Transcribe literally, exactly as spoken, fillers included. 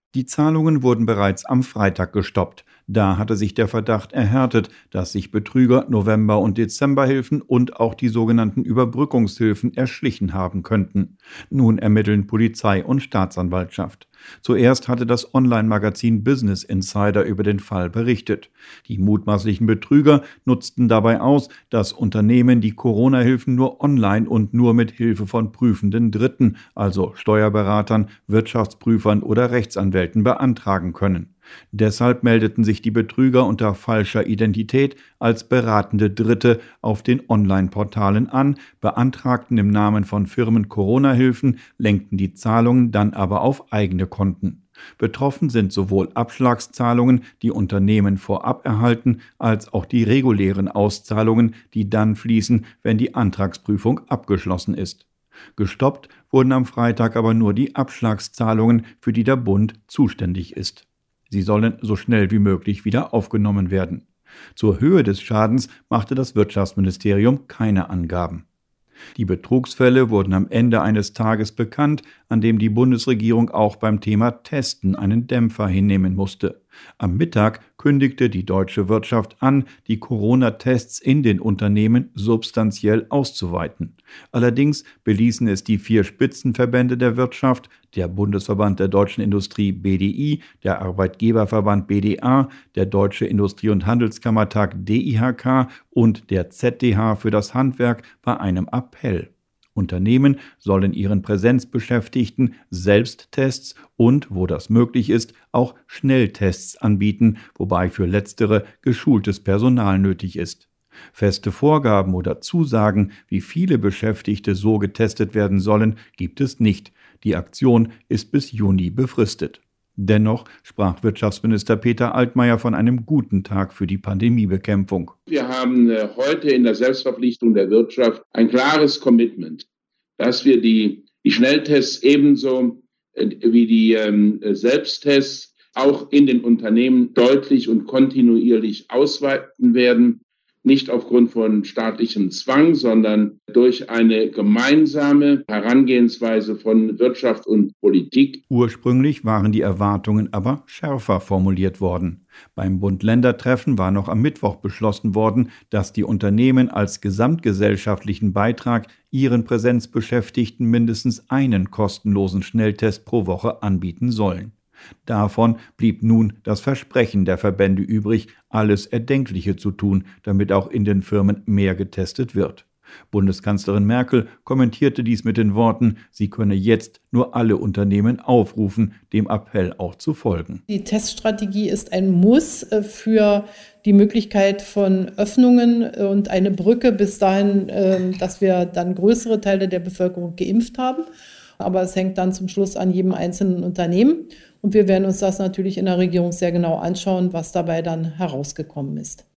Die Zahlungen wurden bereits am Freitag gestoppt. Da hatte sich der Verdacht erhärtet, dass sich Betrüger November- und Dezemberhilfen und auch die sogenannten Überbrückungshilfen erschlichen haben könnten. Nun ermitteln Polizei und Staatsanwaltschaft. Zuerst hatte das Online-Magazin Business Insider über den Fall berichtet. Die mutmaßlichen Betrüger nutzten dabei aus, dass Unternehmen die Corona-Hilfen nur online und nur mit Hilfe von prüfenden Dritten, also Steuerberatern, Wirtschaftsprüfern oder Rechtsanwälten, beantragen können. Deshalb meldeten sich die Betrüger unter falscher Identität als beratende Dritte auf den Online-Portalen an, beantragten im Namen von Firmen Corona-Hilfen, lenkten die Zahlungen dann aber auf eigene Konten. Betroffen sind sowohl Abschlagszahlungen, die Unternehmen vorab erhalten, als auch die regulären Auszahlungen, die dann fließen, wenn die Antragsprüfung abgeschlossen ist. Gestoppt wurden am Freitag aber nur die Abschlagszahlungen, für die der Bund zuständig ist. Sie sollen so schnell wie möglich wieder aufgenommen werden. Zur Höhe des Schadens machte das Wirtschaftsministerium keine Angaben. Die Betrugsfälle wurden am Ende eines Tages bekannt, an dem die Bundesregierung auch beim Thema Testen einen Dämpfer hinnehmen musste. Am Mittag kündigte die deutsche Wirtschaft an, die Corona-Tests in den Unternehmen substanziell auszuweiten. Allerdings beließen es die vier Spitzenverbände der Wirtschaft, der Bundesverband der Deutschen Industrie B D I, der Arbeitgeberverband B D A, der Deutsche Industrie- und Handelskammertag D I H K und der Z D H für das Handwerk bei einem Appell. Unternehmen sollen ihren Präsenzbeschäftigten Selbsttests und, wo das möglich ist, auch Schnelltests anbieten, wobei für letztere geschultes Personal nötig ist. Feste Vorgaben oder Zusagen, wie viele Beschäftigte so getestet werden sollen, gibt es nicht. Die Aktion ist bis Juni befristet. Dennoch sprach Wirtschaftsminister Peter Altmaier von einem guten Tag für die Pandemiebekämpfung. Wir haben heute in der Selbstverpflichtung der Wirtschaft ein klares Commitment, dass wir die, die Schnelltests ebenso wie die ähm, Selbsttests auch in den Unternehmen deutlich und kontinuierlich ausweiten werden. Nicht aufgrund von staatlichem Zwang, sondern durch eine gemeinsame Herangehensweise von Wirtschaft und Politik. Ursprünglich waren die Erwartungen aber schärfer formuliert worden. Beim Bund-Länder-Treffen war noch am Mittwoch beschlossen worden, dass die Unternehmen als gesamtgesellschaftlichen Beitrag ihren Präsenzbeschäftigten mindestens einen kostenlosen Schnelltest pro Woche anbieten sollen. Davon blieb nun das Versprechen der Verbände übrig, alles Erdenkliche zu tun, damit auch in den Firmen mehr getestet wird. Bundeskanzlerin Merkel kommentierte dies mit den Worten, sie könne jetzt nur alle Unternehmen aufrufen, dem Appell auch zu folgen. Die Teststrategie ist ein Muss für die Möglichkeit von Öffnungen und eine Brücke bis dahin, dass wir dann größere Teile der Bevölkerung geimpft haben. Aber es hängt dann zum Schluss an jedem einzelnen Unternehmen. Und wir werden uns das natürlich in der Regierung sehr genau anschauen, was dabei dann herausgekommen ist.